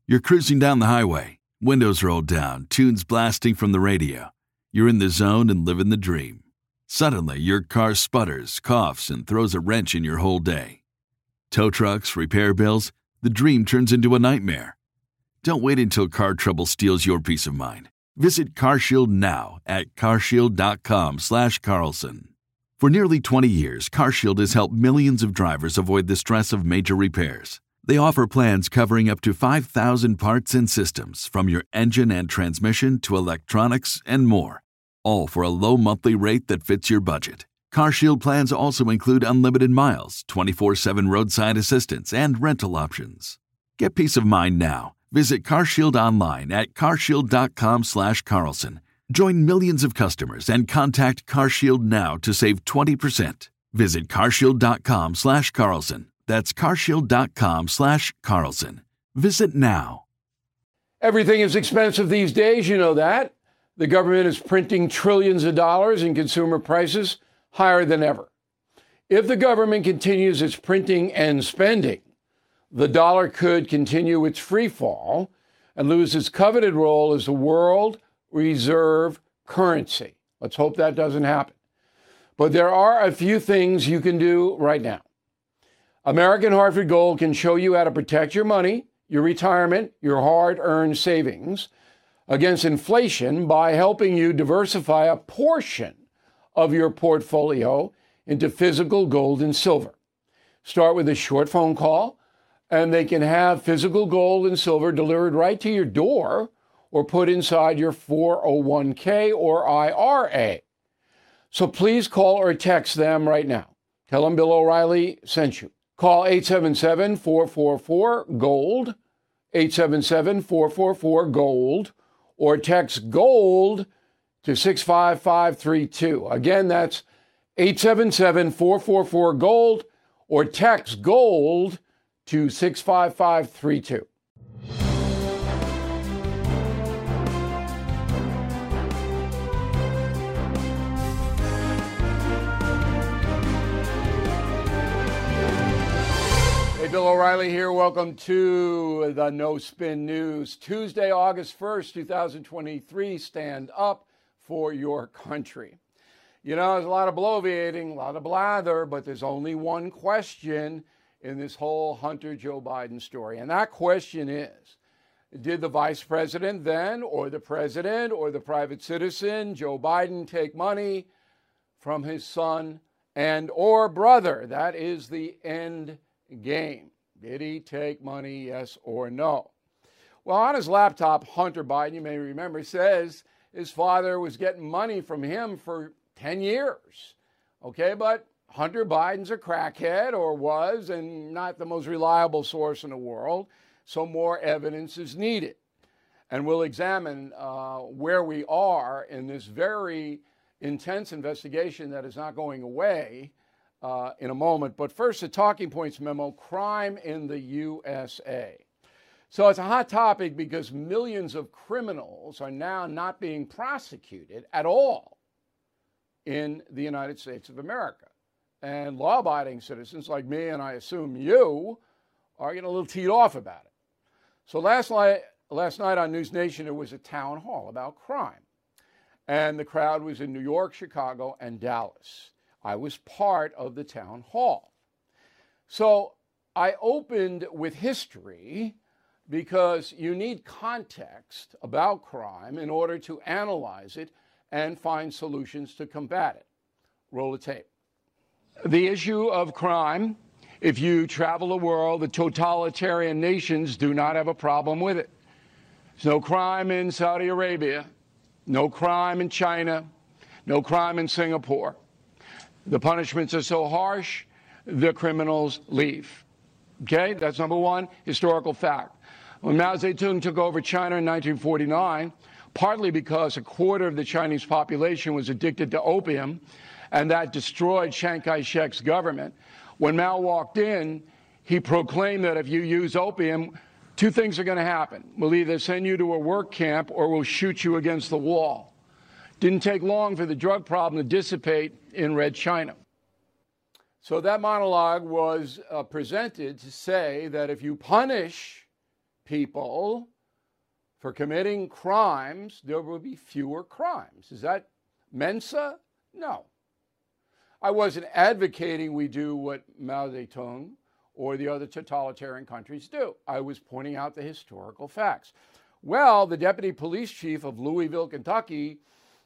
You're cruising down the highway, windows rolled down, tunes blasting from the radio. You're in the zone and living the dream. Suddenly, your car sputters, coughs, and throws a wrench in your whole day. Tow trucks, repair bills, the dream turns into a nightmare. Don't wait until car trouble steals your peace of mind. Visit CarShield now at carshield.com/Carlson. For nearly 20 years, CarShield has helped millions of drivers avoid the stress of major repairs. They offer plans covering up to 5,000 parts and systems, from your engine and transmission to electronics and more, all for a low monthly rate that fits your budget. CarShield plans also include unlimited miles, 24/7 roadside assistance, and rental options. Get peace of mind now. Visit CarShield online at carshield.com/Carlson. Join millions of customers and contact CarShield now to save 20%. Visit carshield.com/Carlson. That's carshield.com/Carlson. Visit now. Everything is expensive these days, you know that. The government is printing trillions of dollars and consumer prices higher than ever. If the government continues its printing and spending, the dollar could continue its free fall and lose its coveted role as the world reserve currency. Let's hope that doesn't happen. But there are a few things you can do right now. American Hartford Gold can show you how to protect your money, your retirement, your hard-earned savings against inflation by helping you diversify a portion of your portfolio into physical gold and silver. Start with a short phone call, and they can have physical gold and silver delivered right to your door or put inside your 401k or IRA. So please call or text them right now. Tell them Bill O'Reilly sent you. Call 877-444-GOLD, 877-444-GOLD, or text GOLD to 65532. Again, that's 877-444-GOLD, or text GOLD to 65532. Bill O'Reilly here. Welcome to the No Spin News. Tuesday, August 1st, 2023. Stand up for your country. You know, there's a lot of bloviating, a lot of blather, but there's only one question in this whole Hunter Joe Biden story. And that question is, did the vice president then, or the president, or the private citizen, Joe Biden, take money from his son and or brother? That is the end game. Did he take money, yes or no? Well, on his laptop, Hunter Biden, you may remember, says his father was getting money from him for 10 years. Okay, but Hunter Biden's a crackhead, or was, and not the most reliable source in the world, so more evidence is needed. And we'll examine where we are in this very intense investigation that is not going away in a moment. But first, the talking points memo, crime in the USA. So it's a hot topic because millions of criminals are now not being prosecuted at all in the United States of America. And law-abiding citizens like me, and I assume you, are getting a little teed off about it. So last night on News Nation, there was a town hall about crime. And the crowd was in New York, Chicago, and Dallas. I was part of the town hall. So I opened with history because you need context about crime in order to analyze it and find solutions to combat it. Roll the tape. The issue of crime, if you travel the world, the totalitarian nations do not have a problem with it. There's no crime in Saudi Arabia, no crime in China, no crime in Singapore. The punishments are so harsh, the criminals leave. Okay, that's number one, historical fact. When Mao Zedong took over China in 1949, partly because a quarter of the Chinese population was addicted to opium, and that destroyed Chiang Kai-shek's government. When Mao walked in, he proclaimed that if you use opium, two things are going to happen. We'll either send you to a work camp or we'll shoot you against the wall. Didn't take long for the drug problem to dissipate in Red China. So that monologue was presented to say that if you punish people for committing crimes, there will be fewer crimes. Is that Mensa? No. I wasn't advocating we do what Mao Zedong or the other totalitarian countries do. I was pointing out the historical facts. Well, the deputy police chief of Louisville, Kentucky,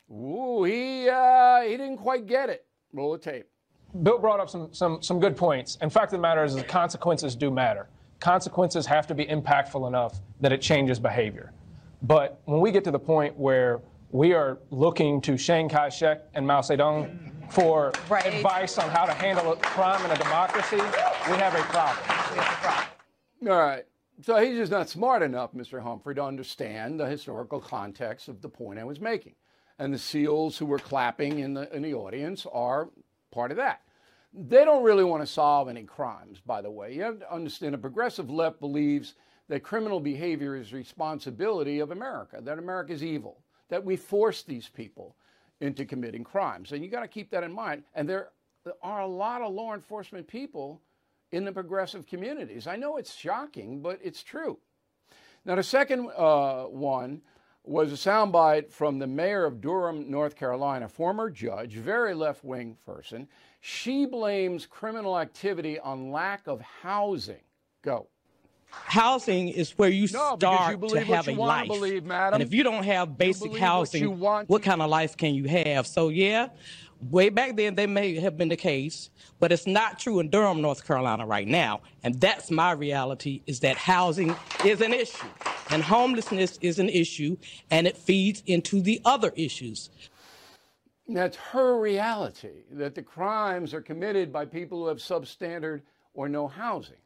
he didn't quite get it. Roll the tape. Bill brought up some good points. And fact of the matter is the consequences do matter. Consequences have to be impactful enough that it changes behavior. But when we get to the point where we are looking to Chiang Kai-shek and Mao Zedong for advice on how to handle a crime in a democracy, we have a problem. All right. So he's just not smart enough, Mr. Humphrey, to understand the historical context of the point I was making. And the SEALs who were clapping in the audience are part of that. They don't really want to solve any crimes, by the way. You have to understand the progressive left believes that criminal behavior is responsibility of America, that America is evil, that we force these people into committing crimes. And you got to keep that in mind. And there are a lot of law enforcement people in the progressive communities. I know it's shocking, but it's true. Now, the second one was a soundbite from the mayor of Durham, North Carolina, former judge, very left-wing person. She blames criminal activity on lack of housing. Go. Housing is where you start to have a life. And if you don't have basic housing, what kind of life can you have? So, yeah, way back then they may have been the case, but it's not true in Durham, North Carolina right now. And that's my reality, is that housing is an issue. And homelessness is an issue, and it feeds into the other issues. That's her reality, that the crimes are committed by people who have substandard or no housing.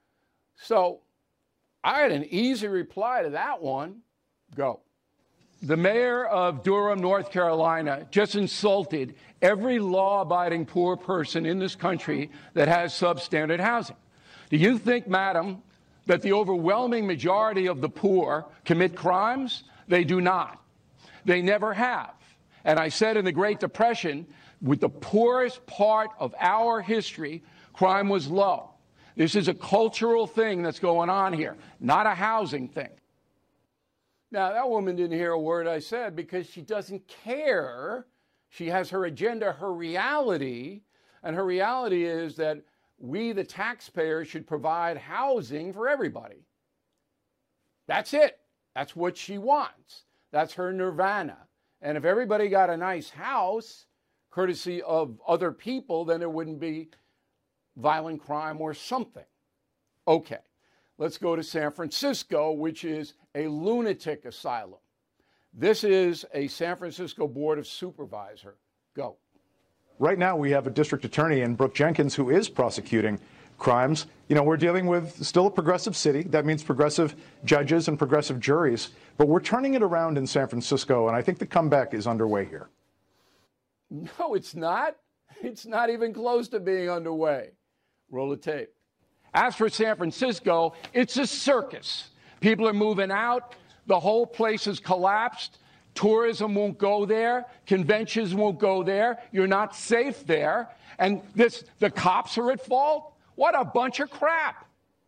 So I had an easy reply to that one. Go. The mayor of Durham, North Carolina, just insulted every law-abiding poor person in this country that has substandard housing. Do you think, madam, that the overwhelming majority of the poor commit crimes? They do not. They never have. And I said in the Great Depression, with the poorest part of our history, crime was low. This is a cultural thing that's going on here, not a housing thing. Now, that woman didn't hear a word I said because she doesn't care. She has her agenda, her reality, and her reality is that we, the taxpayers, should provide housing for everybody. That's it. That's what she wants. That's her nirvana. And if everybody got a nice house, courtesy of other people, then there wouldn't be violent crime or something. Okay, let's go to San Francisco, which is a lunatic asylum. This is a San Francisco Board of Supervisors. Go. Right now, we have a district attorney in Brooke Jenkins who is prosecuting crimes. You know, we're dealing with still a progressive city. That means progressive judges and progressive juries. But we're turning it around in San Francisco, and I think the comeback is underway here. No, it's not. It's not even close to being underway. Roll the tape. As for San Francisco, it's a circus. People are moving out. The whole place has collapsed. Tourism won't go there. Conventions won't go there. You're not safe there. And the cops are at fault? What a bunch of crap.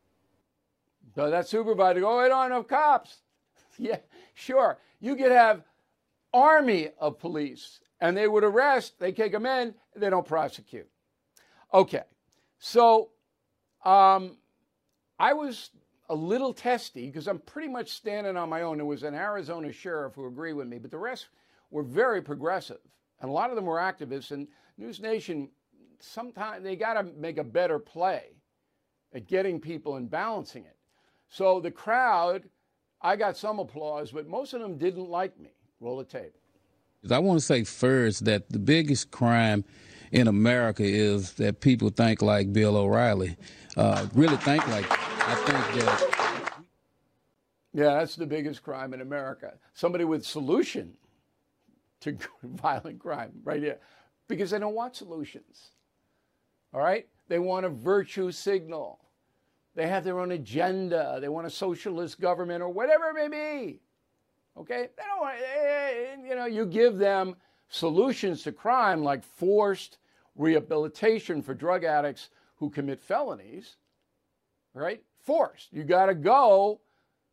So that supervisor goes, oh, we don't have enough cops. Yeah, sure. You could have army of police, and they would arrest, they take them in, they don't prosecute. Okay, so I was a little testy because I'm pretty much standing on my own. There was an Arizona sheriff who agreed with me, but the rest were very progressive. And a lot of them were activists. And News Nation, sometimes they got to make a better play at getting people and balancing it. So the crowd, I got some applause, but most of them didn't like me. Roll the tape. I want to say first that the biggest crime in America is that people think like Bill O'Reilly. Really think like, I think that. Yeah, that's the biggest crime in America. Somebody with solution to violent crime, right here. Because they don't want solutions. All right? They want a virtue signal. They have their own agenda. They want a socialist government or whatever it may be. Okay? They don't want, you give them solutions to crime like forced rehabilitation for drug addicts who commit felonies, right? Forced. You got to go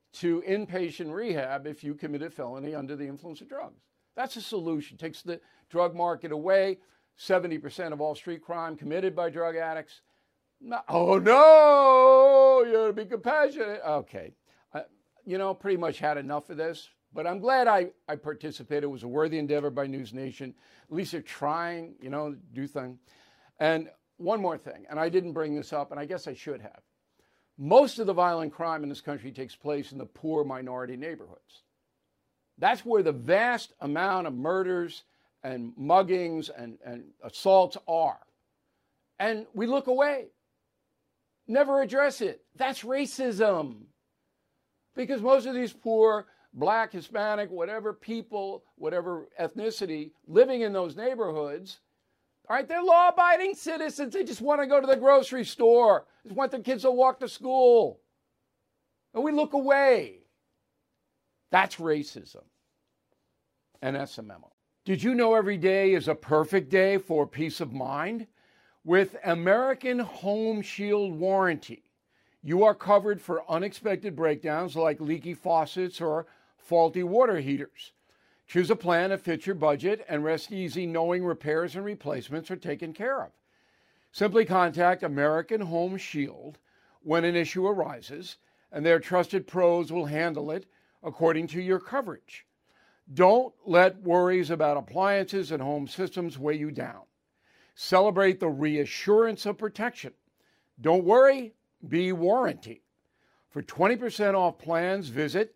to inpatient rehab if you commit a felony under the influence of drugs. That's a solution. Takes the drug market away. 70% of all street crime committed by drug addicts. No, oh, no, you ought to be compassionate. Okay. Pretty much had enough of this. But I'm glad I participated. It was a worthy endeavor by News Nation. At least they're trying, do things. And one more thing, and I didn't bring this up, and I guess I should have. Most of the violent crime in this country takes place in the poor minority neighborhoods. That's where the vast amount of murders and muggings and assaults are. And we look away, never address it. That's racism. Because most of these poor, Black, Hispanic, whatever people, whatever ethnicity, living in those neighborhoods, all right, they're law-abiding citizens. They just want to go to the grocery store. They just want their kids to walk to school. And we look away. That's racism. And that's the memo. Did you know every day is a perfect day for peace of mind? With American Home Shield Warranty, you are covered for unexpected breakdowns like leaky faucets or faulty water heaters. Choose a plan that fits your budget and rest easy knowing repairs and replacements are taken care of. Simply contact American Home Shield when an issue arises, and their trusted pros will handle it according to your coverage. Don't let worries about appliances and home systems weigh you down. Celebrate the reassurance of protection. Don't worry, be warranty. For 20% off plans, visit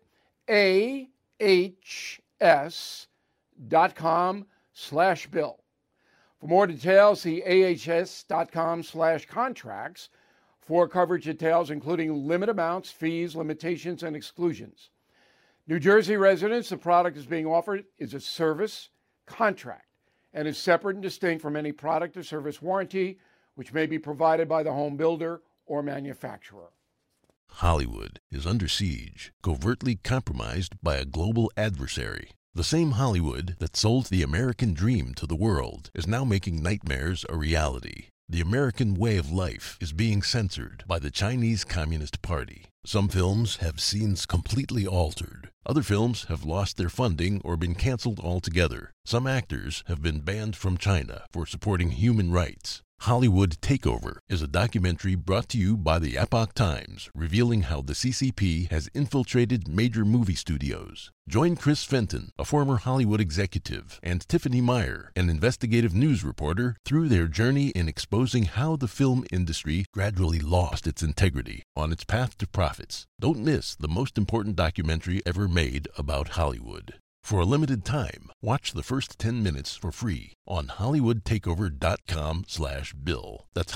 ahs.com/bill. For more details, see ahs.com/contracts for coverage details, including limit amounts, fees, limitations, and exclusions. New Jersey residents, the product is being offered is a service contract and is separate and distinct from any product or service warranty, which may be provided by the home builder or manufacturer. Hollywood is under siege, covertly compromised by a global adversary. The same Hollywood that sold the American dream to the world is now making nightmares a reality. The American way of life is being censored by the Chinese Communist Party. Some films have scenes completely altered. Other films have lost their funding or been canceled altogether. Some actors have been banned from China for supporting human rights. Hollywood Takeover is a documentary brought to you by the Epoch Times, revealing how the CCP has infiltrated major movie studios. Join Chris Fenton, a former Hollywood executive, and Tiffany Meyer, an investigative news reporter, through their journey in exposing how the film industry gradually lost its integrity on its path to profits. Don't miss the most important documentary ever made about Hollywood. For a limited time, watch the first 10 minutes for free on HollywoodTakeover.com/Bill. That's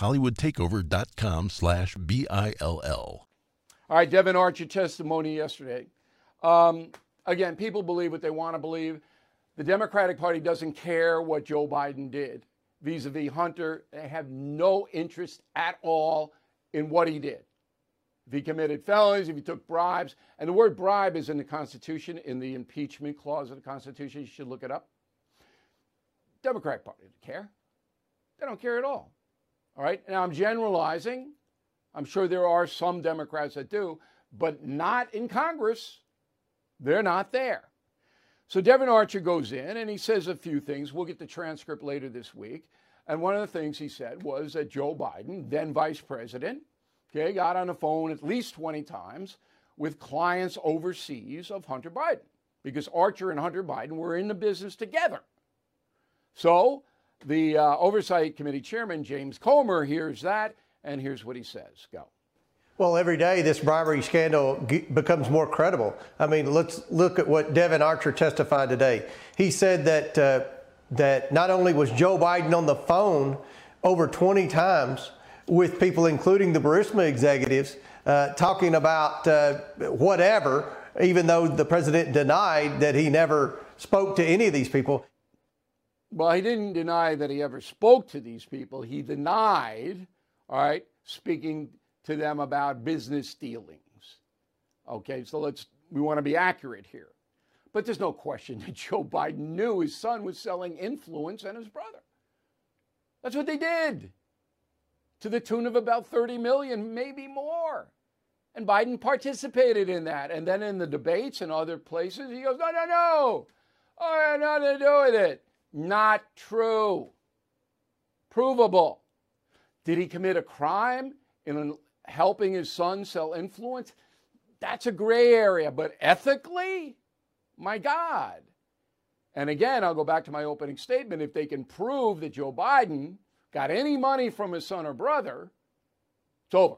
HollywoodTakeover.com/BILL. All right, Devin Archer testimony yesterday. Again, people believe what they want to believe. The Democratic Party doesn't care what Joe Biden did vis-a-vis Hunter. They have no interest at all in what he did. If he committed felonies, if he took bribes, and the word bribe is in the Constitution, in the impeachment clause of the Constitution. You should look it up. Democratic Party doesn't care. They don't care at all. All right? Now, I'm generalizing. I'm sure there are some Democrats that do, but not in Congress. They're not there. So Devin Archer goes in and he says a few things. We'll get the transcript later this week. And one of the things he said was that Joe Biden, then vice president, got on the phone at least 20 times with clients overseas of Hunter Biden, because Archer and Hunter Biden were in the business together. So the Oversight Committee Chairman, James Comer, hears that, and here's what he says. Go. Well, every day this bribery scandal becomes more credible. I mean, let's look at what Devin Archer testified today. He said that not only was Joe Biden on the phone over 20 times with people, including the Burisma executives, talking about whatever, even though the president denied that he never spoke to any of these people. Well, he didn't deny that he ever spoke to these people. He denied, all right, speaking to them about business dealings. Okay, so we want to be accurate here. But there's no question that Joe Biden knew his son was selling influence and his brother. That's what they did, to the tune of about $30 million, maybe more. And Biden participated in that. And then in the debates and other places, he goes, no. I had nothing to do with it. Not true. Provable. Did he commit a crime in helping his son sell influence? That's a gray area. But ethically, my God. And again, I'll go back to my opening statement. If they can prove that Joe Biden got any money from his son or brother, it's over.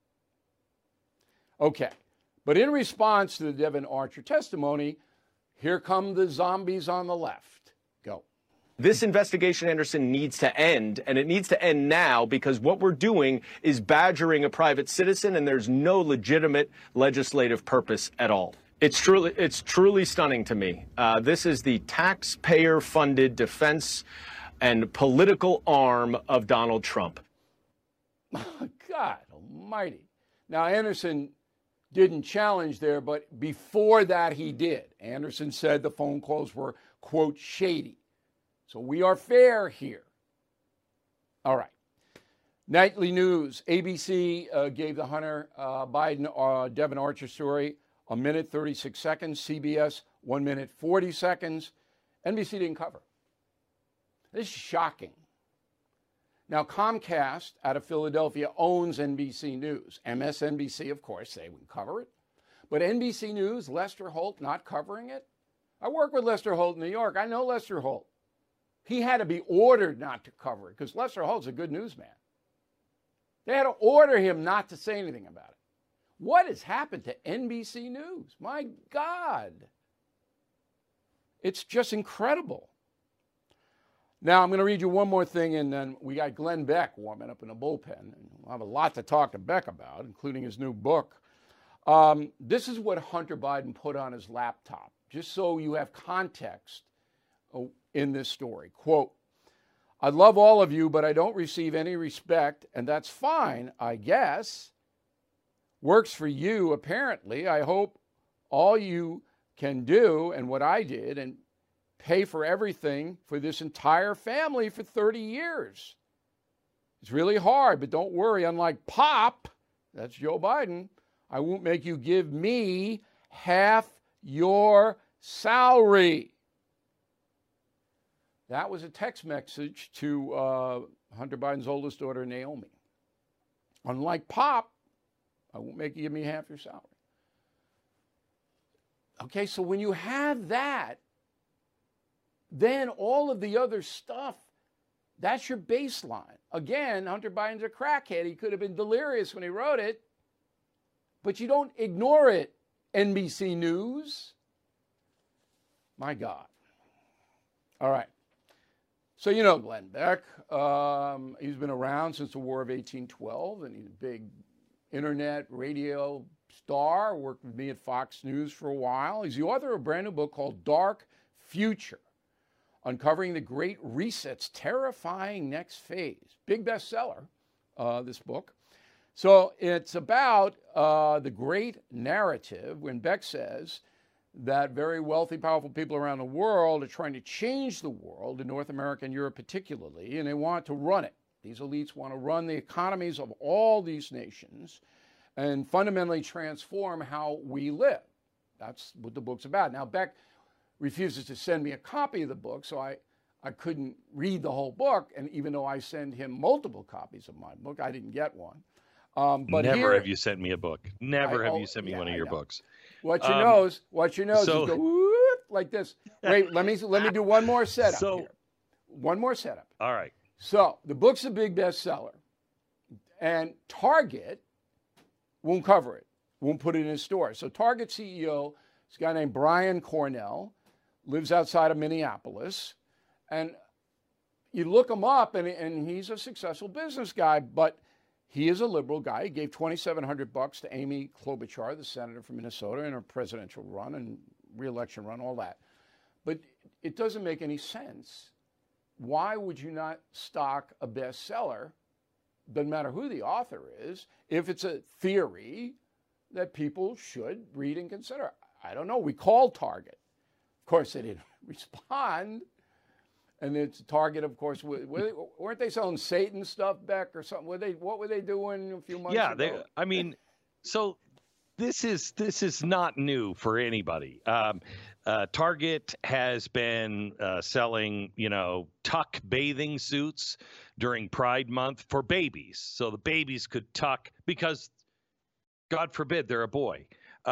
Okay. But in response to the Devon Archer testimony, here come the zombies on the left. Go. This investigation, Anderson, needs to end, and it needs to end now because what we're doing is badgering a private citizen, and there's no legitimate legislative purpose at all. It's truly stunning to me. This is the taxpayer-funded defense and political arm of Donald Trump. God almighty. Now, Anderson didn't challenge there, but before that he did. Anderson said the phone calls were, quote, shady. So we are fair here. All right. Nightly news. ABC gave the Hunter Biden Devon Archer story 1 minute 36 seconds. CBS 1 minute 40 seconds. NBC didn't cover. This is shocking. Now, Comcast out of Philadelphia owns NBC News. MSNBC, of course, they would cover it. But NBC News, Lester Holt not covering it? I work with Lester Holt in New York. I know Lester Holt. He had to be ordered not to cover it because Lester Holt's a good newsman. They had to order him not to say anything about it. What has happened to NBC News? My God. It's just incredible. Now, I'm going to read you one more thing, and then we got Glenn Beck warming up in the bullpen. And we'll have a lot to talk to Beck about, including his new book. This is what Hunter Biden put on his laptop, just so you have context in this story. Quote, I love all of you, but I don't receive any respect, and that's fine, I guess. Works for you, apparently. I hope all you can do, and what I did, and pay for everything for this entire family for 30 years. It's really hard, but don't worry. Unlike Pop, that's Joe Biden, I won't make you give me half your salary. That was a text message to Hunter Biden's oldest daughter, Naomi. Unlike Pop, I won't make you give me half your salary. Okay, so when you have that, then all of the other stuff, that's your baseline. Again, Hunter Biden's a crackhead. He could have been delirious when he wrote it, but you don't ignore it, NBC News. My God. All right. So you know Glenn Beck. He's been around since the War of 1812, and he's a big internet radio star, worked with me at Fox News for a while. He's the author of a brand new book called Dark Future, Uncovering the Great Reset's Terrifying Next Phase. Big bestseller, this book. So it's about the great narrative when Beck says that very wealthy, powerful people around the world are trying to change the world, in North America and Europe particularly, and they want to run it. These elites want to run the economies of all these nations and fundamentally transform how we live. That's what the book's about. Now, Beck refuses to send me a copy of the book, so I couldn't read the whole book. And even though I send him multiple copies of my book, I didn't get one. But never have you sent me a book. Never have you sent me one of your books. What you know is go whoop, like this. Wait, let me do one more setup here. One more setup. All right. So the book's a big bestseller, and Target won't cover it, won't put it in his store. So Target CEO is a guy named Brian Cornell, lives outside of Minneapolis, and you look him up, and he's a successful business guy, but he is a liberal guy. He gave $2,700 to Amy Klobuchar, the senator from Minnesota, in her presidential run and re-election run, all that. But it doesn't make any sense. Why would you not stock a bestseller, doesn't matter who the author is, if it's a theory that people should read and consider? I don't know. We called Target. Of course, they didn't respond. And it's Target, of course. Weren't they selling Satan stuff, Beck, or something? What were they doing a few months ago? Yeah, so this is not new for anybody. Target has been selling, tuck bathing suits during Pride Month for babies, so the babies could tuck because, God forbid, they're a boy.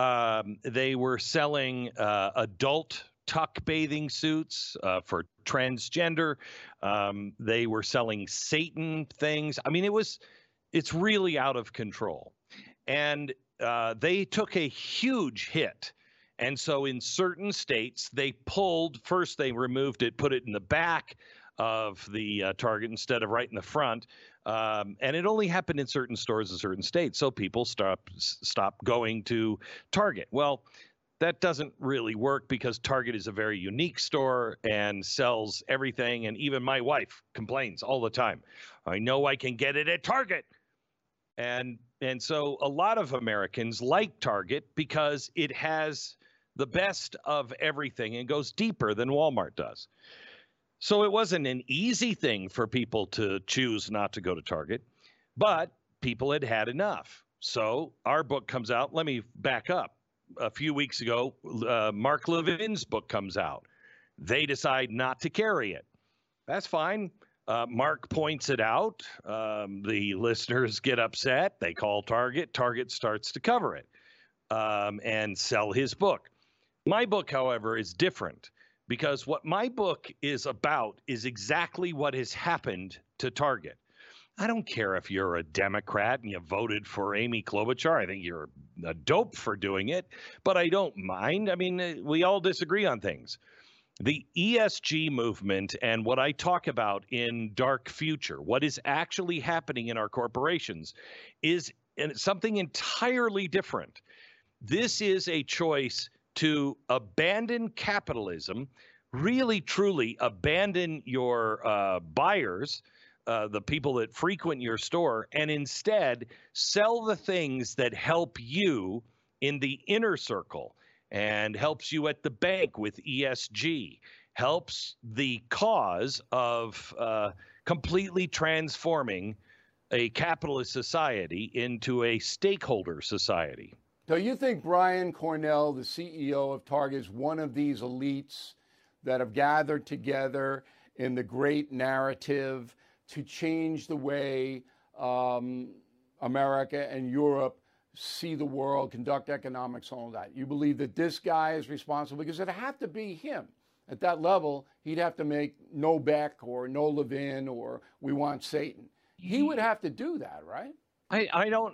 They were selling adult tuck bathing suits for transgender. They were selling Satan things. I mean, it's really out of control. And they took a huge hit. And so in certain states, they removed it, put it in the back of the Target instead of right in the front. And it only happened in certain stores in certain states. So people stop going to Target. Well, that doesn't really work because Target is a very unique store and sells everything. And even my wife complains all the time. I know I can get it at Target. And so a lot of Americans like Target because it has the best of everything and goes deeper than Walmart does. So it wasn't an easy thing for people to choose not to go to Target, but people had enough. So our book comes out. Let me back up. A few weeks ago, Mark Levin's book comes out. They decide not to carry it. That's fine. Mark points it out. The listeners get upset. They call Target. Target starts to cover it and sell his book. My book, however, is different because what my book is about is exactly what has happened to Target. I don't care if you're a Democrat and you voted for Amy Klobuchar. I think you're a dope for doing it, but I don't mind. I mean, we all disagree on things. The ESG movement and what I talk about in Dark Future, what is actually happening in our corporations, is something entirely different. This is a choice to abandon capitalism, really, truly abandon your buyers, the people that frequent your store, and instead sell the things that help you in the inner circle and helps you at the bank with ESG, helps the cause of completely transforming a capitalist society into a stakeholder society. So you think Brian Cornell, the CEO of Target, is one of these elites that have gathered together in the great narrative to change the way America and Europe see the world, conduct economics, all of that? You believe that this guy is responsible? Because it'd have to be him. At that level, he'd have to make no Beck or no Levin or we want Satan. He would have to do that, right? I don't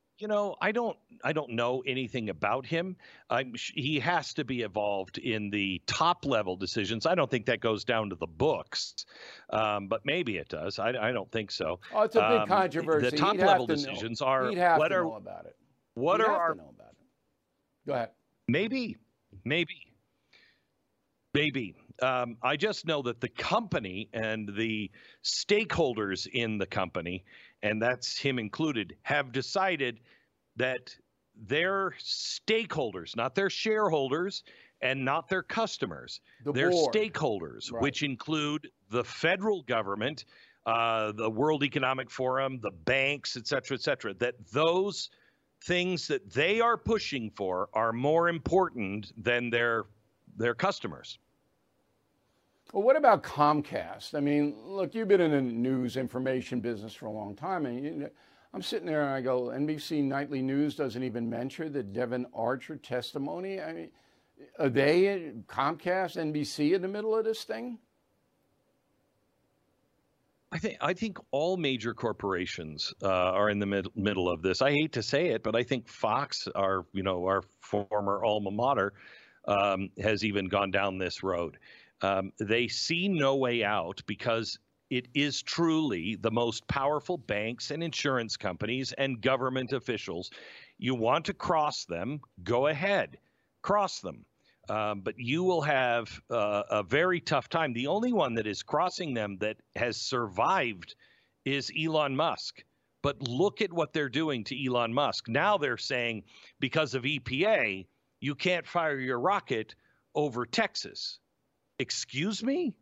know anything about him. He has to be involved in the top level decisions. I don't think that goes down to the books, but maybe it does. I don't think so. Oh, it's a big controversy. The top level decisions are he'd have to know about it. What he'd are have our? To know about it. Go ahead. Maybe. I just know that the company and the stakeholders in the company, and that's him included, have decided that their stakeholders, not their shareholders and not their customers, their stakeholders, right, which include the federal government, the World Economic Forum, the banks, et cetera, that those things that they are pushing for are more important than their customers. Well, what about Comcast? I mean, look, you've been in the news information business for a long time, and I'm sitting there and I go, NBC Nightly News doesn't even mention the Devon Archer testimony. I mean, are they, Comcast, NBC, in the middle of this thing? I think all major corporations are in the middle of this. I hate to say it, but I think Fox, our former alma mater, has even gone down this road. They see no way out because it is truly the most powerful banks and insurance companies and government officials. You want to cross them, go ahead, cross them. But you will have a very tough time. The only one that is crossing them that has survived is Elon Musk. But look at what they're doing to Elon Musk. Now they're saying because of EPA, you can't fire your rocket over Texas. Excuse me?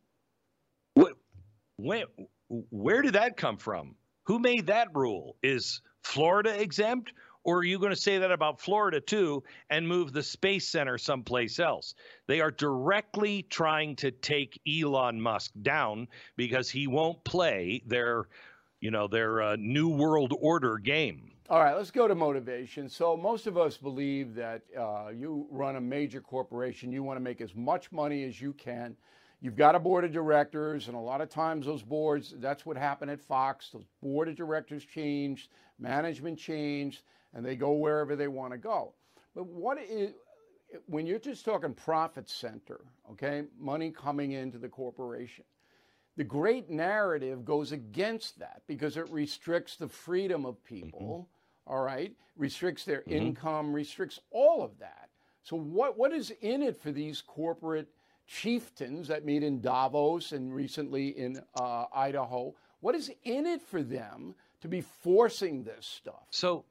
Where did that come from? Who made that rule? Is Florida exempt Or are you going to say that about Florida too and move the Space Center someplace else? They are directly trying to take Elon Musk down because he won't play their New World Order game. All right, let's go to motivation. So most of us believe that you run a major corporation, you want to make as much money as you can. You've got a board of directors, and a lot of times those boards, that's what happened at Fox. Those board of directors changed, management changed, and they go wherever they want to go. But when you're just talking profit center, okay, money coming into the corporation, the great narrative goes against that because it restricts the freedom of people, all right, restricts their income, restricts all of that. So what is in it for these corporate chieftains that meet in Davos and recently in Idaho? What is in it for them to be forcing this stuff? So,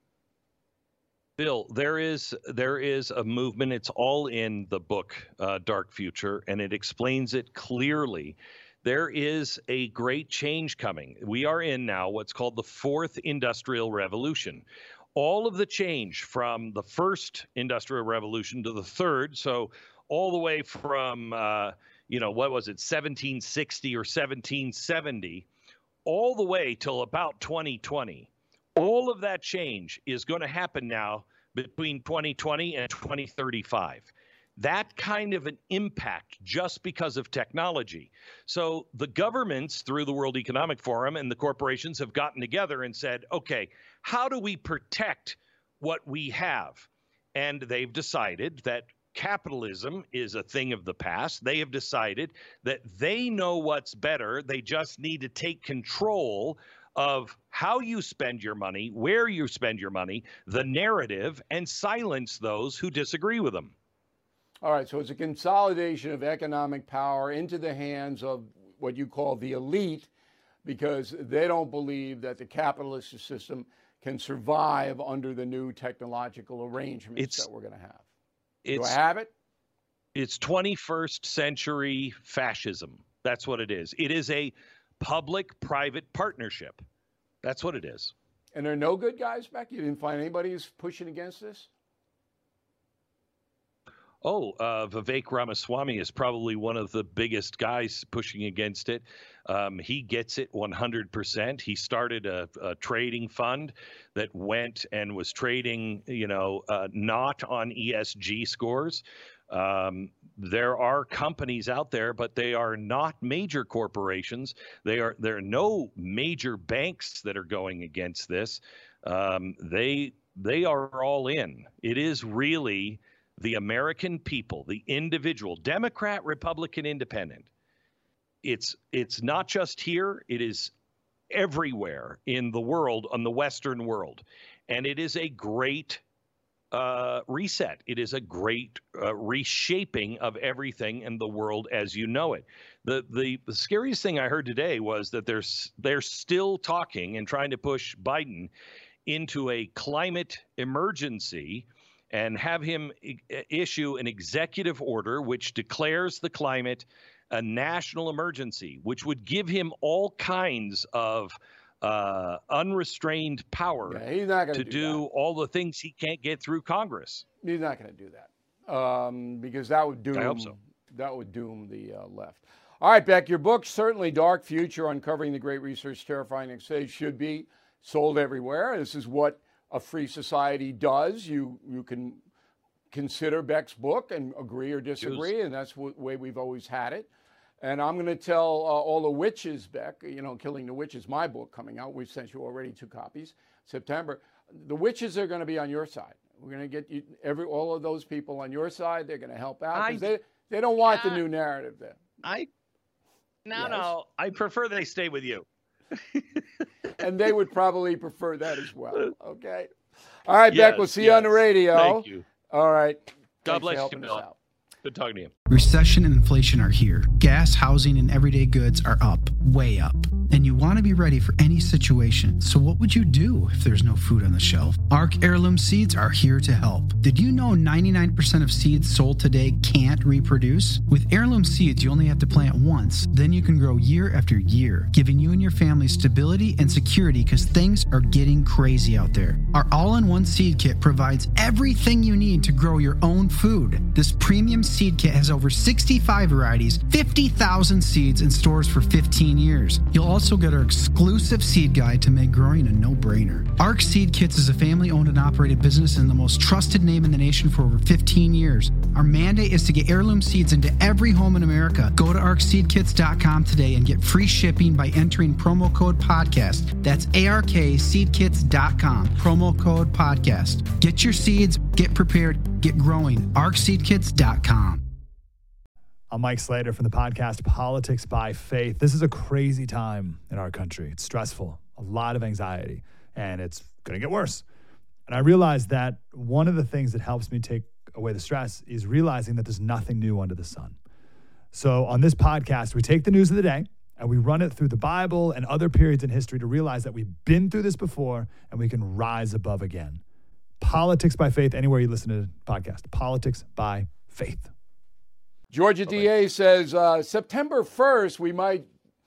Bill, there is a movement. It's all in the book, Dark Future, and it explains it clearly. There is a great change coming. We are in now what's called the fourth industrial revolution. All of the change from the first industrial revolution to the third, so all the way from, what was it, 1760 or 1770, all the way till about 2020. All of that change is going to happen now between 2020 and 2035. That kind of an impact just because of technology. So the governments through the World Economic Forum and the corporations have gotten together and said, okay, how do we protect what we have? And they've decided that capitalism is a thing of the past. They have decided that they know what's better. They just need to take control of how you spend your money, where you spend your money, the narrative, and silence those who disagree with them. All right, so it's a consolidation of economic power into the hands of what you call the elite because they don't believe that the capitalist system can survive under the new technological arrangements that we're going to have. Do I have it? It's 21st century fascism. That's what it is. It is a public-private partnership. That's what it is. And there are no good guys back? You didn't find anybody who's pushing against this? Vivek Ramaswamy is probably one of the biggest guys pushing against it. He gets it 100%. He started a trading fund that went and was trading, not on ESG scores. There are companies out there, but they are not major corporations. There are no major banks that are going against this. They are all in. It is really the American people, the individual, Democrat, Republican, Independent. It's not just here. It is everywhere in the world, on the Western world. And it is a great reset. It is a great reshaping of everything in the world as you know it. The scariest thing I heard today was that they're still talking and trying to push Biden into a climate emergency and have him issue an executive order which declares the climate a national emergency, which would give him all kinds of unrestrained power to do all the things he can't get through Congress. He's not going to do that because that would doom. I hope so. That would doom the left. All right, Beck, your book, certainly Dark Future, Uncovering the Great Research, Terrifying Exchange, should be sold everywhere. This is what a free society does. You can consider Beck's book and agree or disagree, and that's the way we've always had it. And I'm going to tell all the witches, Beck, Killing the Witches, my book coming out. We've sent you already 2 copies, September. The witches are going to be on your side. We're going to get you all of those people on your side. They're going to help out because they don't want the new narrative there. No, I prefer they stay with you. And they would probably prefer that as well. Okay. All right, Beck, we'll see you on the radio. Thank you. All right. God bless you, Bill. Good talking to you. Recession and inflation are here. Gas, housing, and everyday goods are up, way up. And you want to be ready for any situation. So what would you do if there's no food on the shelf? ARC Heirloom Seeds are here to help. Did you know 99% of seeds sold today can't reproduce? With Heirloom Seeds, you only have to plant once. Then you can grow year after year, giving you and your family stability and security because things are getting crazy out there. Our all-in-one seed kit provides everything you need to grow your own food. This premium seed kit has over 65 varieties, 50,000 seeds, and stores for 15 years. You'll also get our exclusive seed guide to make growing a no-brainer. ARC Seed Kits is a family-owned and operated business and the most trusted name in the nation for over 15 years. Our mandate is to get heirloom seeds into every home in America. Go to arcseedkits.com today and get free shipping by entering promo code podcast. That's ARKseedkits.com, promo code podcast. Get your seeds, get prepared, get growing. arcseedkits.com. I'm Mike Slater from the podcast Politics by Faith. This is a crazy time in our country. It's stressful, a lot of anxiety, and it's going to get worse. And I realized that one of the things that helps me take away the stress is realizing that there's nothing new under the sun. So on this podcast, we take the news of the day and we run it through the Bible and other periods in history to realize that we've been through this before and we can rise above again. Politics by Faith, anywhere you listen to the podcast. Politics by Faith. Georgia DA says September 1st, we might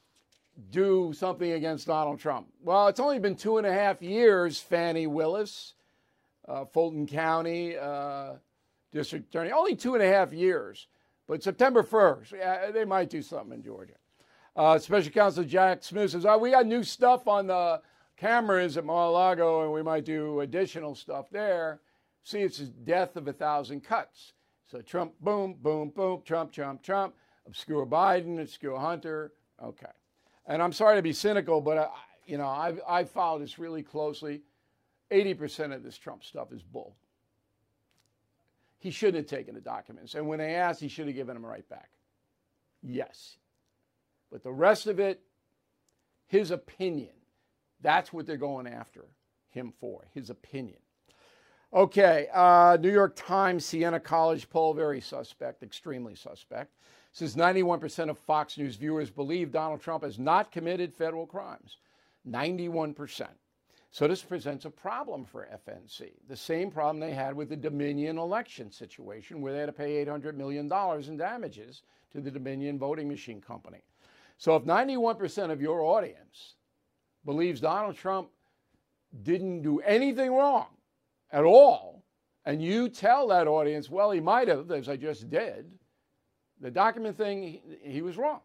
do something against Donald Trump. Well, it's only been 2.5 years, Fannie Willis, Fulton County District Attorney. Only 2.5 years. But September 1st, they might do something in Georgia. Special Counsel Jack Smith says, we got new stuff on the cameras at Mar-a-Lago, and we might do additional stuff there. See, it's the death of 1,000 cuts. So Trump, boom, boom, boom, Trump, Trump, Trump, obscure Biden, obscure Hunter. Okay. And I'm sorry to be cynical, but, I've followed this really closely. 80% of this Trump stuff is bull. He shouldn't have taken the documents. And when they asked, he should have given them right back. Yes. But the rest of it, his opinion, that's what they're going after him for, his opinion. Okay, New York Times Siena College poll, very suspect, extremely suspect. Says 91% of Fox News viewers believe Donald Trump has not committed federal crimes. 91%. So this presents a problem for FNC. The same problem they had with the Dominion election situation where they had to pay $800 million in damages to the Dominion voting machine company. So if 91% of your audience believes Donald Trump didn't do anything wrong at all, and you tell that audience, well, he might have, as I just did, the document thing, he was wrong.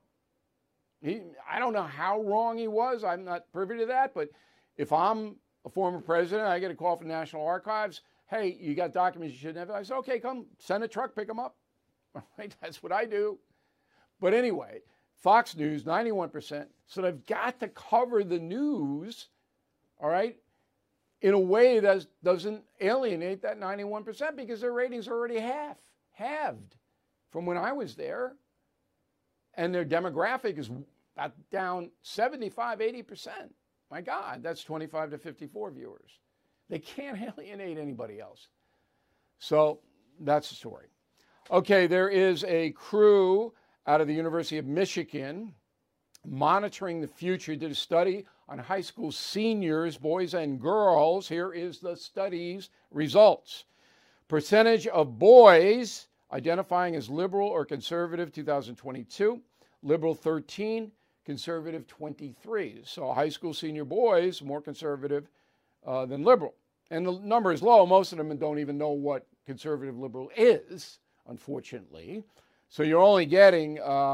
I don't know how wrong he was. I'm not privy to that. But if I'm a former president, I get a call from the National Archives, hey, you got documents you shouldn't have. I say, okay, come, send a truck, pick them up. All right, that's what I do. But anyway, Fox News, 91%. So they've got to cover the news, all right, in a way that doesn't alienate that 91% because their ratings are already halved from when I was there. And their demographic is about down 75, 80%. My God, that's 25 to 54 viewers. They can't alienate anybody else. So that's the story. Okay, there is a crew out of the University of Michigan monitoring the future, did a study on high school seniors, boys and girls. Here is the study's results. Percentage of boys identifying as liberal or conservative, 2022. Liberal 13, conservative 23. So high school senior boys, more conservative than liberal. And the number is low. Most of them don't even know what conservative liberal is, unfortunately. So you're only getting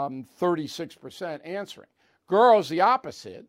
36% answering. Girls, the opposite.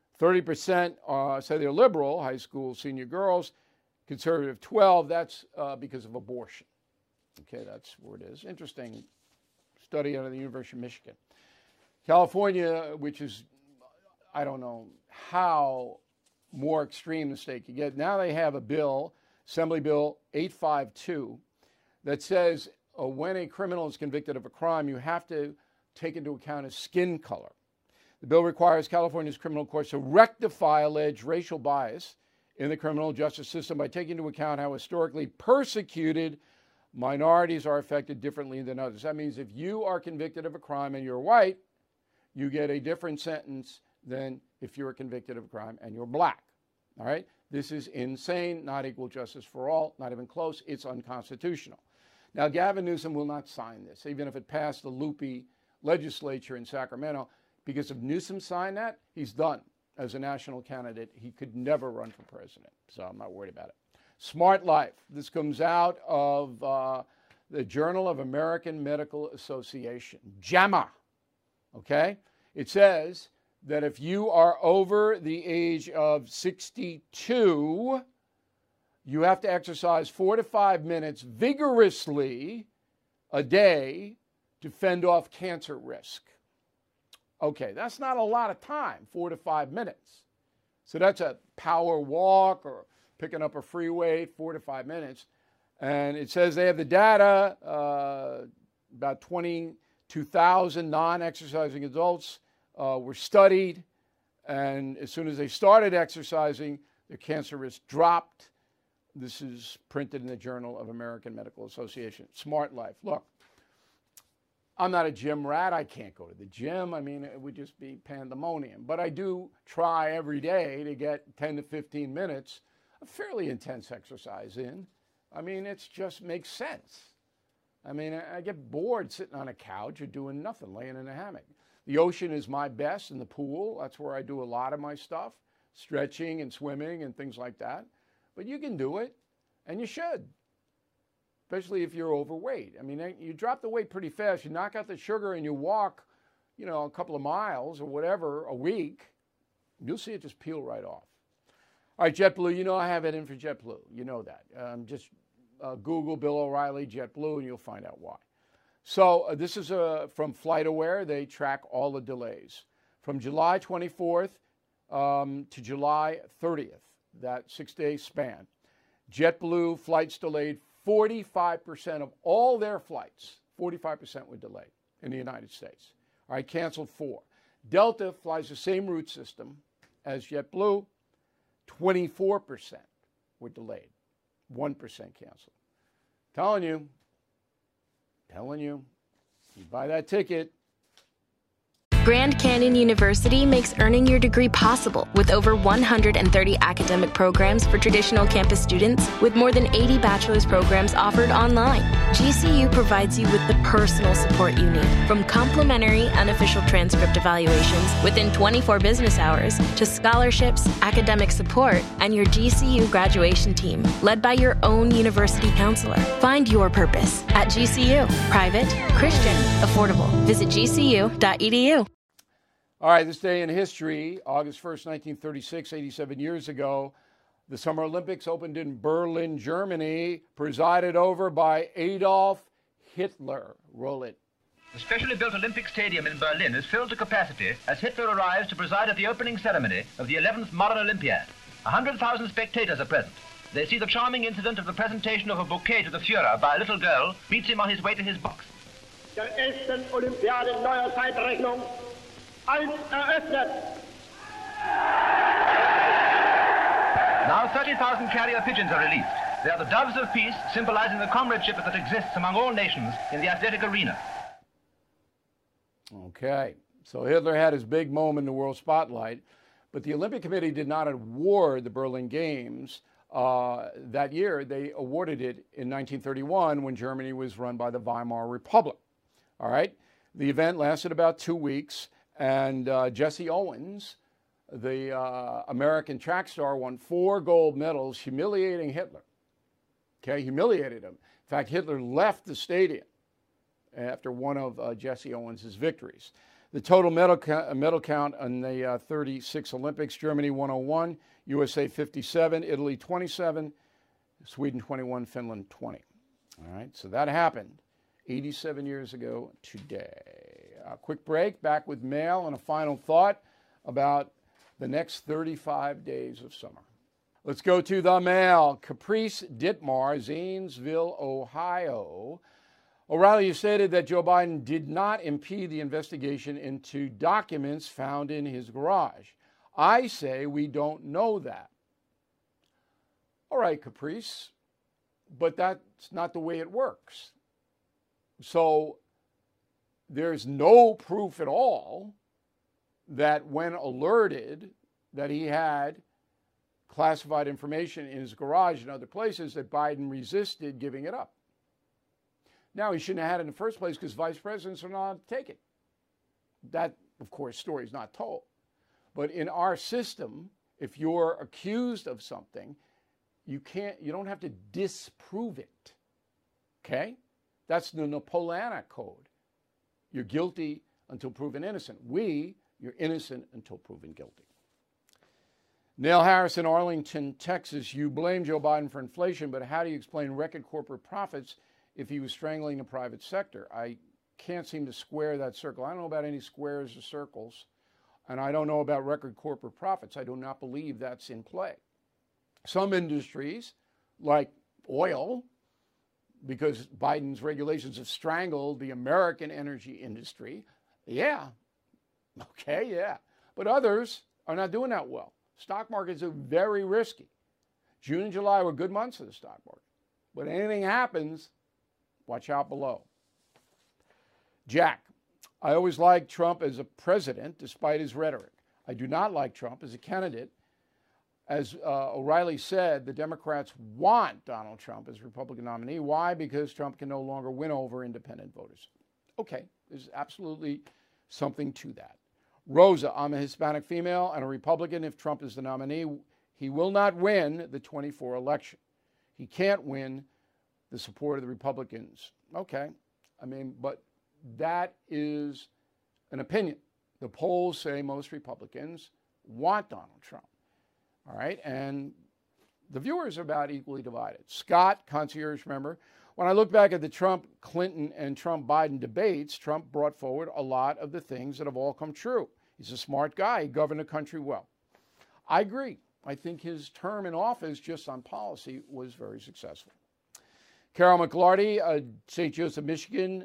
30% say they're liberal, high school senior girls. Conservative 12, that's because of abortion. Okay, that's where it is. Interesting study out of the University of Michigan. California, which is, I don't know how more extreme the state could get. Now they have a bill, Assembly Bill 852, that says when a criminal is convicted of a crime, you have to take into account his skin color. The bill requires California's criminal courts to rectify alleged racial bias in the criminal justice system by taking into account how historically persecuted minorities are affected differently than others. That means if you are convicted of a crime and you're white, you get a different sentence than if you're convicted of a crime and you're black. All right? This is insane, not equal justice for all, not even close. It's unconstitutional. Now, Gavin Newsom will not sign this, even if it passed the loopy legislature in Sacramento, because if Newsom signed that, he's done as a national candidate. He could never run for president, so I'm not worried about it. Smart Life. This comes out of the Journal of American Medical Association, JAMA, okay? It says that if you are over the age of 62, you have to exercise 4 to 5 minutes vigorously a day to fend off cancer risk. Okay, that's not a lot of time, 4 to 5 minutes. So that's a power walk or picking up a free weight, 4 to 5 minutes. And it says they have the data, about 22,000 non-exercising adults were studied. And as soon as they started exercising, their cancer risk dropped. This is printed in the Journal of American Medical Association. Smart Life. Look, I'm not a gym rat. I can't go to the gym. I mean, it would just be pandemonium. But I do try every day to get 10 to 15 minutes of fairly intense exercise in. I mean, it just makes sense. I mean, I get bored sitting on a couch or doing nothing, laying in a hammock. The ocean is my best, and the pool, that's where I do a lot of my stuff, stretching and swimming and things like that. But you can do it, and you should, especially if you're overweight. I mean, you drop the weight pretty fast. You knock out the sugar and you walk, a couple of miles or whatever a week, you'll see it just peel right off. All right, JetBlue, I have it in for JetBlue. You know that. Just Google Bill O'Reilly JetBlue, and you'll find out why. So this is from FlightAware. They track all the delays. From July 24th to July 30th, that 6-day span, JetBlue flights delayed 45% of all their flights. 45% were delayed in the United States. All right, canceled 4. Delta flies the same route system as JetBlue. 24% were delayed. 1% canceled. Telling you, you buy that ticket. Grand Canyon University makes earning your degree possible with over 130 academic programs for traditional campus students, with more than 80 bachelor's programs offered online. GCU provides you with the personal support you need, from complimentary unofficial transcript evaluations within 24 business hours to scholarships, academic support, and your GCU graduation team, led by your own university counselor. Find your purpose at GCU. Private, Christian, affordable. Visit gcu.edu. All right, this day in history, August 1st, 1936, 87 years ago, the Summer Olympics opened in Berlin, Germany, presided over by Adolf Hitler. Roll it. The specially built Olympic Stadium in Berlin is filled to capacity as Hitler arrives to preside at the opening ceremony of the 11th Modern Olympiad. 100,000 spectators are present. They see the charming incident of the presentation of a bouquet to the Führer by a little girl, meets him on his way to his box. Der 11. Olympiade neuer Zeitrechnung. Now 30,000 carrier pigeons are released. They are the doves of peace, symbolizing the comradeship that exists among all nations in the athletic arena. Okay, so Hitler had his big moment in the world spotlight, but the Olympic Committee did not award the Berlin Games that year. They awarded it in 1931 when Germany was run by the Weimar Republic. All right, the event lasted about 2 weeks. And Jesse Owens, the American track star, won 4 gold medals, humiliating Hitler. Okay, humiliated him. In fact, Hitler left the stadium after one of Jesse Owens' victories. The total medal count on the 36 Olympics: Germany 101, USA 57, Italy 27, Sweden 21, Finland 20. All right, so that happened 87 years ago today. A quick break, back with mail and a final thought about the next 35 days of summer. Let's go to the mail. Caprice Ditmar, Zanesville, Ohio. O'Reilly, you stated that Joe Biden did not impede the investigation into documents found in his garage. I say we don't know that. All right, Caprice. But that's not the way it works. So there's no proof at all that when alerted that he had classified information in his garage and other places, that Biden resisted giving it up. Now, he shouldn't have had it in the first place because vice presidents are not allowed to take it. That, of course, story is not told. But in our system, if you're accused of something, you don't have to disprove it. Okay? That's the Napoleonic Code. You're guilty until proven innocent. You're innocent until proven guilty. Neil Harris in Arlington, Texas. You blame Joe Biden for inflation, but how do you explain record corporate profits if he was strangling the private sector? I can't seem to square that circle. I don't know about any squares or circles, and I don't know about record corporate profits. I do not believe that's in play. Some industries, like oil, because Biden's regulations have strangled the American energy industry, yeah, okay, yeah. But others are not doing that well. Stock markets are very risky. June and July were good months for the stock market. But anything happens, watch out below. Jack, I always liked Trump as a president despite his rhetoric. I do not like Trump as a candidate. As O'Reilly said, the Democrats want Donald Trump as Republican nominee. Why? Because Trump can no longer win over independent voters. Okay, there's absolutely something to that. Rosa, I'm a Hispanic female and a Republican. If Trump is the nominee, he will not win the 24 election. He can't win the support of the Republicans. Okay, I mean, but that is an opinion. The polls say most Republicans want Donald Trump. All right, and the viewers are about equally divided. Scott, concierge member, when I look back at the Trump, Clinton, and Trump Biden debates, Trump brought forward a lot of the things that have all come true. He's a smart guy. He governed the country well. I agree. I think his term in office, just on policy, was very successful. Carol McLarty, St. Joseph, Michigan.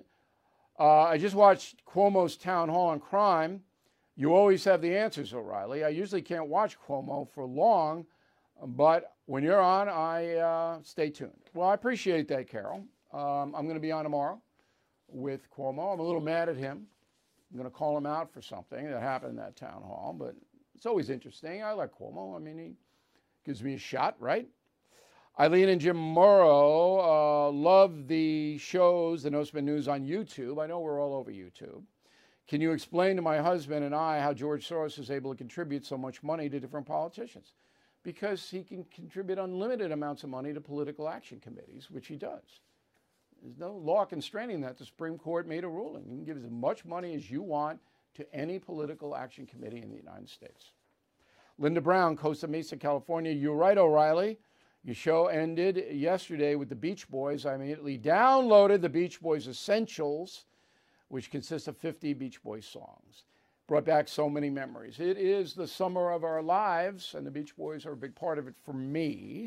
I just watched Cuomo's town hall on crime. You always have the answers, O'Reilly. I usually can't watch Cuomo for long, but when you're on, I stay tuned. Well, I appreciate that, Carol. I'm going to be on tomorrow with Cuomo. I'm a little mad at him. I'm going to call him out for something that happened in that town hall, but it's always interesting. I like Cuomo. I mean, he gives me a shot, right? Eileen and Jim Morrow love the shows, the No Spin News on YouTube. I know we're all over YouTube. Can you explain to my husband and I how George Soros is able to contribute so much money to different politicians? Because he can contribute unlimited amounts of money to political action committees, which he does. There's no law constraining that. The Supreme Court made a ruling. You can give as much money as you want to any political action committee in the United States. Linda Brown, Costa Mesa, California. You're right, O'Reilly. Your show ended yesterday with the Beach Boys. I immediately downloaded the Beach Boys Essentials, which consists of 50 Beach Boys songs. Brought back so many memories. It is the summer of our lives, and the Beach Boys are a big part of it for me.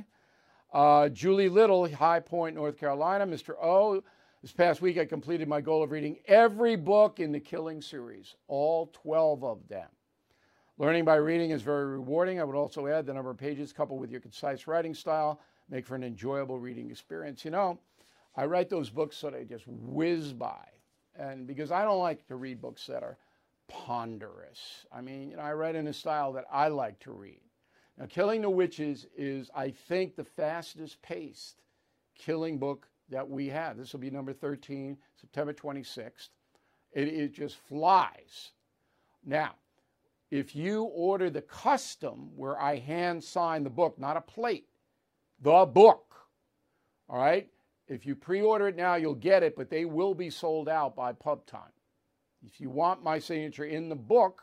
Julie Little, High Point, North Carolina. Mr. O, this past week I completed my goal of reading every book in the Killing series, all 12 of them. Learning by reading is very rewarding. I would also add the number of pages coupled with your concise writing style make for an enjoyable reading experience. You know, I write those books so they just whiz by. And because I don't like to read books that are ponderous. I mean, you know, I write in a style that I like to read. Now, Killing the Witches is, I think, the fastest paced killing book that we have. This will be number 13, September 26th. It just flies. Now, if you order the custom where I hand sign the book, not a plate, the book, all right? If you pre-order it now, you'll get it, but they will be sold out by pub time. If you want my signature in the book,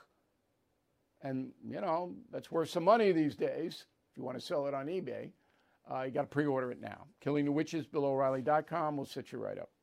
and, you know, that's worth some money these days, if you want to sell it on eBay, you got to pre-order it now. Killing the Witches, BillO'Reilly.com will set you right up.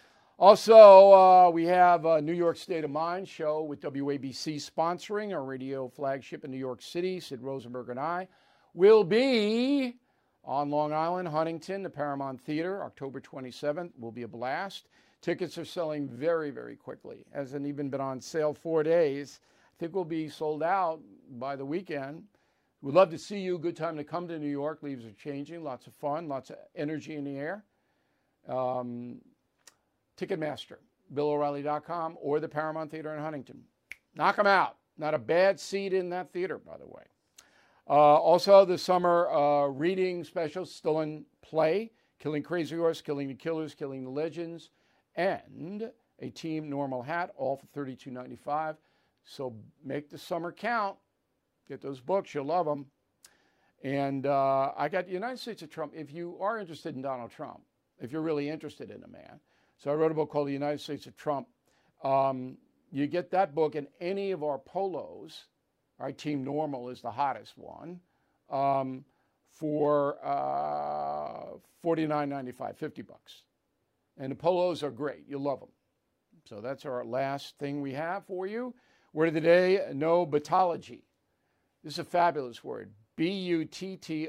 Also, we have a New York State of Mind show with WABC sponsoring our radio flagship in New York City. Sid Rosenberg and I will be on Long Island, Huntington, the Paramount Theater, October 27th. Will be a blast. Tickets are selling very, very quickly. Hasn't even been on sale 4 days. I think we'll be sold out by the weekend. We'd love to see you. Good time to come to New York. Leaves are changing. Lots of fun. Lots of energy in the air. Ticketmaster, BillO'Reilly.com, or the Paramount Theater in Huntington. Knock them out. Not a bad seat in that theater, by the way. Also, the summer reading special still in play. Killing Crazy Horse, Killing the Killers, Killing the Legends, and a Team Normal hat, all for $32.95. So make the summer count. Get those books. You'll love them. And I got the United States of Trump. If you are interested in Donald Trump, if you're really interested in a man. So I wrote a book called The United States of Trump. You get that book in any of our polos. Our Team Normal is the hottest one. For $49.95, $50. And the polos are great. You'll love them. So that's our last thing we have for you. Word of the day, no butology. This is a fabulous word. Buttology.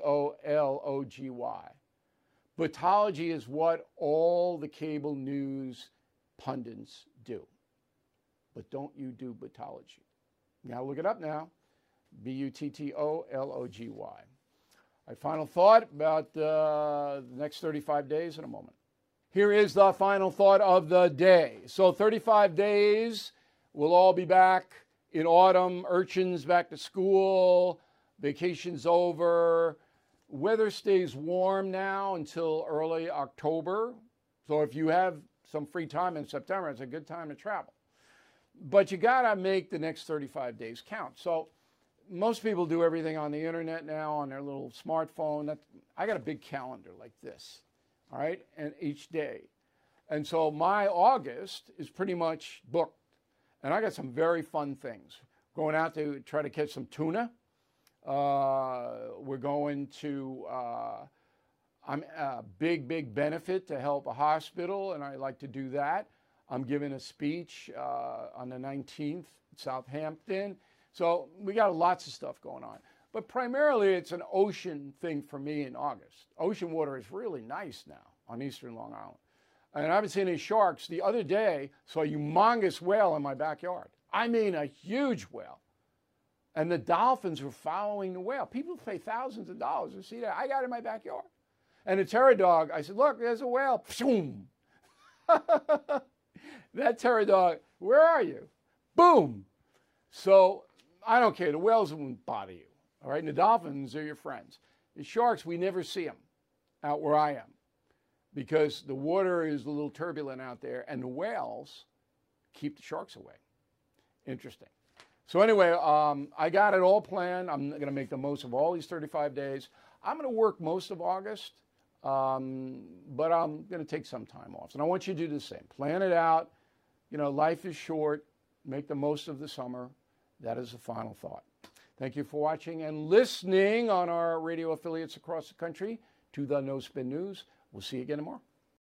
Butology is what all the cable news pundits do. But don't you do butology. Now look it up now. Buttology. My final thought about the next 35 days in a moment. Here is the final thought of the day. So 35 days, we'll all be back in autumn, urchins back to school, vacation's over. Weather stays warm now until early October. So if you have some free time in September, it's a good time to travel. But you got to make the next 35 days count. So most people do everything on the internet now on their little smartphone. I got a big calendar like this, all right, and each day. And so my August is pretty much booked. And I got some very fun things. Going out to try to catch some tuna. We're going to, I'm a big benefit to help a hospital, and I like to do that. I'm giving a speech on the 19th in Southampton. So we got lots of stuff going on. But primarily it's an ocean thing for me in August. Ocean water is really nice now on eastern Long Island. And I haven't seen any sharks. The other day, saw a humongous whale in my backyard. I mean a huge whale. And the dolphins were following the whale. People pay thousands of dollars to see that. I got it in my backyard. And the terror dog, I said, look, there's a whale. Boom. That terror dog, where are you? Boom. So I don't care. The whales won't bother you. All right. And the dolphins are your friends. The sharks, we never see them out where I am because the water is a little turbulent out there and the whales keep the sharks away. Interesting. So anyway, I got it all planned. I'm going to make the most of all these 35 days. I'm going to work most of August, but I'm going to take some time off. And I want you to do the same. Plan it out. You know, life is short. Make the most of the summer. That is the final thought. Thank you for watching and listening on our radio affiliates across the country to the No Spin News. We'll see you again tomorrow.